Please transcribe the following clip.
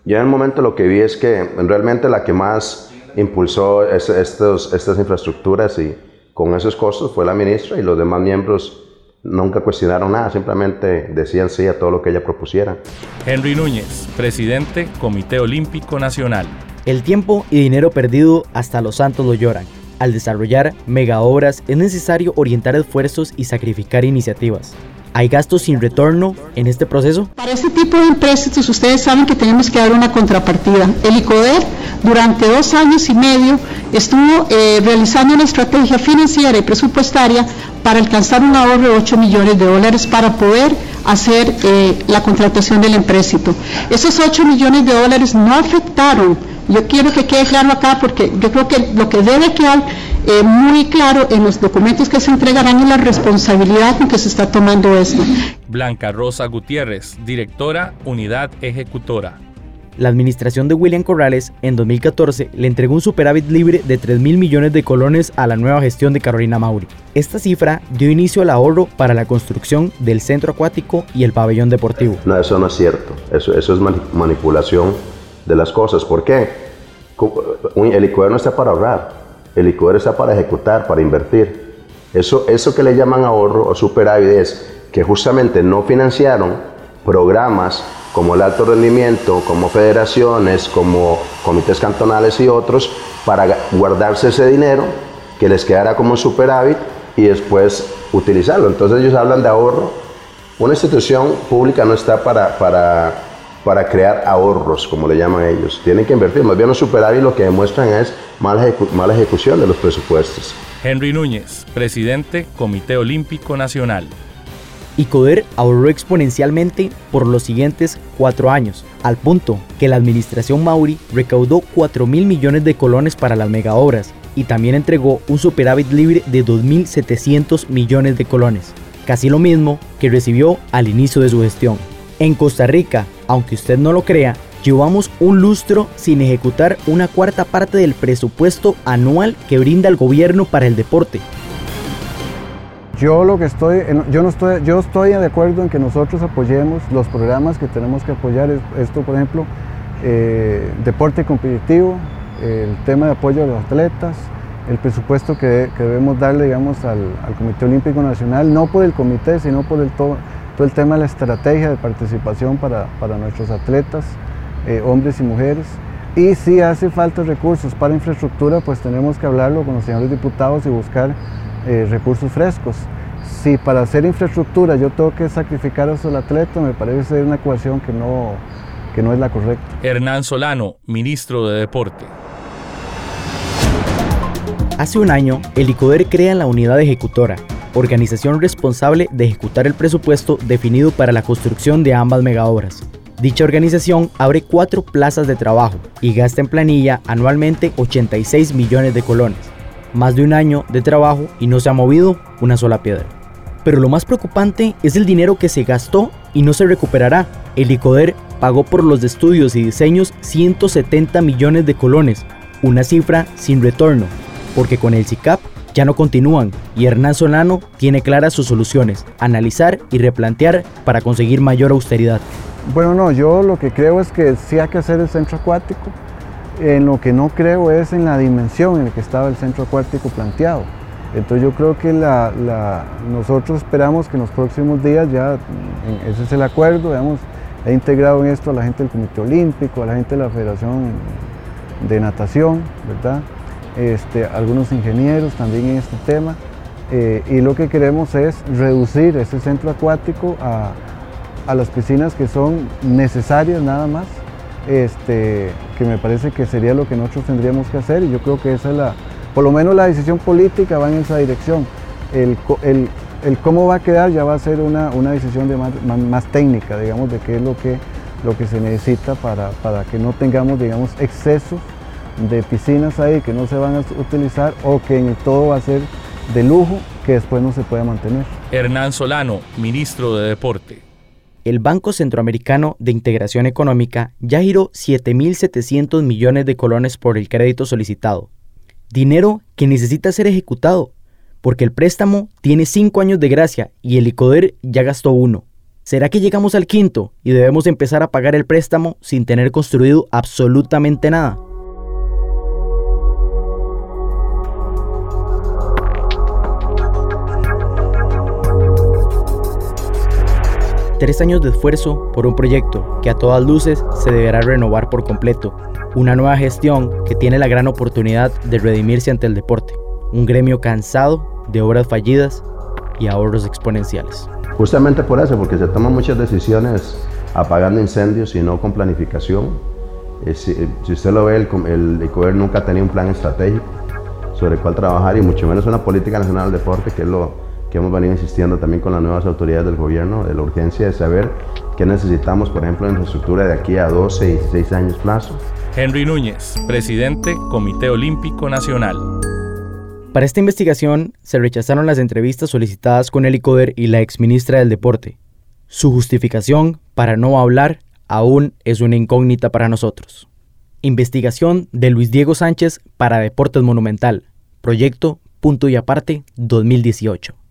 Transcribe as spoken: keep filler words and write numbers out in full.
Yo en el momento lo que vi es que realmente la que más impulsó es, estos, estas infraestructuras y con esos costos fue la ministra, y los demás miembros nunca cuestionaron nada, simplemente decían sí a todo lo que ella propusiera. Henry Núñez, presidente, Comité Olímpico Nacional. El tiempo y dinero perdido hasta los santos lo lloran. Al desarrollar megaobras es necesario orientar esfuerzos y sacrificar iniciativas. ¿Hay gastos sin retorno en este proceso? Para este tipo de empréstitos ustedes saben que tenemos que dar una contrapartida. El ICODER durante dos años y medio estuvo eh, realizando una estrategia financiera y presupuestaria para alcanzar un ahorro de ocho millones de dólares para poder hacer eh, la contratación del empréstito. Esos ocho millones de dólares no afectaron. Yo quiero que quede claro acá, porque yo creo que lo que debe quedar eh, muy claro en los documentos que se entregarán es la responsabilidad con que se está tomando esto. Blanca Rosa Gutiérrez, directora, Unidad Ejecutora. La administración de William Corrales en dos mil catorce le entregó un superávit libre de tres mil millones de colones a la nueva gestión de Carolina Mauri. Esta cifra dio inicio al ahorro para la construcción del centro acuático y el pabellón deportivo. No, eso no es cierto, eso, eso es manipulación de las cosas. ¿Por qué? El ICODER no está para ahorrar, el ICODER está para ejecutar, para invertir. Eso, eso que le llaman ahorro o superávit es que justamente no financiaron programas como el alto rendimiento, como federaciones, como comités cantonales y otros, para guardarse ese dinero que les quedara como un superávit y después utilizarlo. Entonces ellos hablan de ahorro. Una institución pública no está para, para, para crear ahorros, como le llaman ellos. Tienen que invertir. Más bien los superávit lo que demuestran es mala, ejecu mala ejecución de los presupuestos. Henry Núñez, presidente, Comité Olímpico Nacional. ICODER ahorró exponencialmente por los siguientes cuatro años, al punto que la administración Mauri recaudó cuatro mil millones de colones para las megaobras y también entregó un superávit libre de dos mil setecientos millones de colones, casi lo mismo que recibió al inicio de su gestión. En Costa Rica, aunque usted no lo crea, llevamos un lustro sin ejecutar una cuarta parte del presupuesto anual que brinda el gobierno para el deporte. Yo lo que estoy, yo no estoy, yo estoy de acuerdo en que nosotros apoyemos los programas que tenemos que apoyar. Esto, por ejemplo, eh, deporte competitivo, el tema de apoyo a los atletas, el presupuesto que, que debemos darle, digamos, al, al Comité Olímpico Nacional, no por el comité, sino por el todo, todo el tema de la estrategia de participación para, para nuestros atletas, eh, hombres y mujeres. Y si hace falta recursos para infraestructura, pues tenemos que hablarlo con los señores diputados y buscar Eh, recursos frescos. Si para hacer infraestructura yo tengo que sacrificar a el atleta, me parece ser una ecuación que no, que no es la correcta. Hernán Solano, ministro de Deporte. Hace un año, el ICODER crea la Unidad Ejecutora, organización responsable de ejecutar el presupuesto definido para la construcción de ambas megaobras. Dicha organización abre cuatro plazas de trabajo y gasta en planilla anualmente ochenta y seis millones de colones. Más de un año de trabajo y no se ha movido una sola piedra. Pero lo más preocupante es el dinero que se gastó y no se recuperará. El ICODER pagó por los estudios y diseños ciento setenta millones de colones, una cifra sin retorno, porque con el SICAP ya no continúan y Hernán Solano tiene claras sus soluciones, analizar y replantear para conseguir mayor austeridad. Bueno, no, yo lo que creo es que sí hay que hacer el centro acuático. En lo que no creo es en la dimensión en la que estaba el centro acuático planteado. Entonces yo creo que la, la, nosotros esperamos que en los próximos días ya, ese es el acuerdo, digamos, he integrado en esto a la gente del Comité Olímpico, a la gente de la Federación de Natación, ¿verdad? Este, algunos ingenieros también en este tema, eh, y lo que queremos es reducir ese centro acuático a, a las piscinas que son necesarias nada más. Este, que me parece que sería lo que nosotros tendríamos que hacer, y yo creo que esa es la, por lo menos la decisión política va en esa dirección. El, el, el cómo va a quedar ya va a ser una, una decisión de más, más, más técnica, digamos, de qué es lo que, lo que se necesita para, para que no tengamos, digamos, excesos de piscinas ahí que no se van a utilizar, o que en todo va a ser de lujo que después no se pueda mantener. Hernán Solano, ministro de Deporte. El Banco Centroamericano de Integración Económica ya giró siete mil setecientos millones de colones por el crédito solicitado. Dinero que necesita ser ejecutado, porque el préstamo tiene cinco años de gracia y el ICODER ya gastó uno. ¿Será que llegamos al quinto y debemos empezar a pagar el préstamo sin tener construido absolutamente nada? Tres años de esfuerzo por un proyecto que a todas luces se deberá renovar por completo. Una nueva gestión que tiene la gran oportunidad de redimirse ante el deporte. Un gremio cansado de obras fallidas y ahorros exponenciales. Justamente por eso, porque se toman muchas decisiones apagando incendios y no con planificación. Eh, si, si usted lo ve, el, el ICODER nunca ha tenido un plan estratégico sobre el cual trabajar y mucho menos una política nacional del deporte, que es lo que hemos venido insistiendo también con las nuevas autoridades del gobierno, de la urgencia de saber qué necesitamos, por ejemplo, en infraestructura de aquí a doce y dieciséis años plazo. Henry Núñez, presidente, Comité Olímpico Nacional. Para esta investigación se rechazaron las entrevistas solicitadas con el ICODER y la exministra del Deporte. Su justificación para no hablar aún es una incógnita para nosotros. Investigación de Luis Diego Sánchez para Deportes Monumental. Proyecto Punto y Aparte dos mil dieciocho.